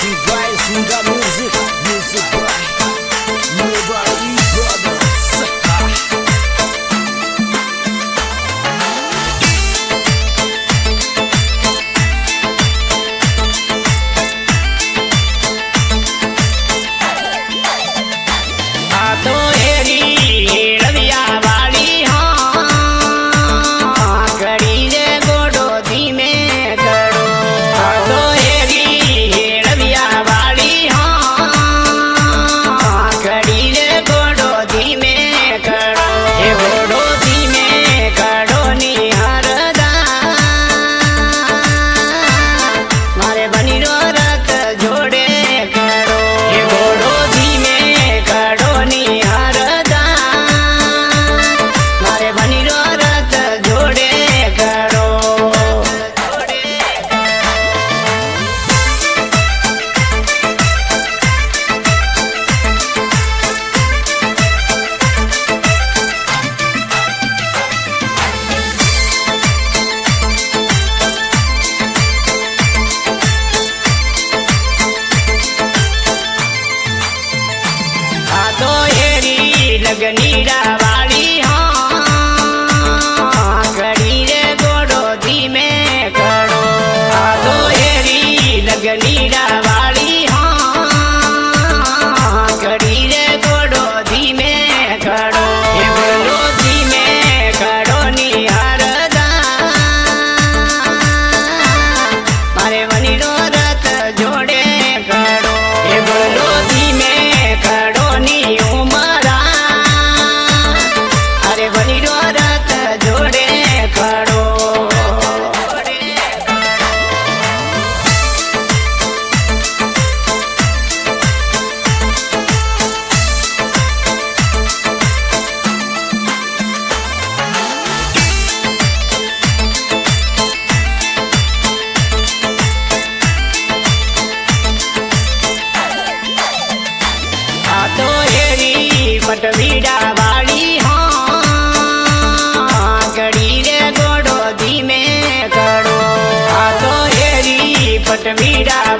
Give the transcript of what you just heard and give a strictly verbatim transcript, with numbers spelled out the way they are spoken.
Presenting by Sunga Music, music by Nobody Brothers. तो हेरी रविया वाली हाँ कड़ी रे गोडो धीमे करो। तो हेरी रविया वाली हाँ कड़ी रे गोडो धीमे करो। हे गोडो धीमे करो निहरदा मारे बनी रो रत जोड़े करो। हे गोडो धीमे करो निहरदा मारे बनी रो रत जोड़े करो। आ तो हेरी लगनीड़ा वाली हाँ कड़ी रे गोडो धीमे करो। आ तो हेरी लगनीड़ा वाली हाँ कड़ी रे गोडो धीमे करो। हे गोडो धीमे करो निहरदा मारे बनी रो रत जोड़े करो। हे गोडो धीमे करो नी उमरा अरे बनी रो रत जोड़े करो। आ तो हेरी पटवीड़ा वाली हाँ कड़ी रे गोडो धीमे करो। आ तो हेरी पटवीड़ा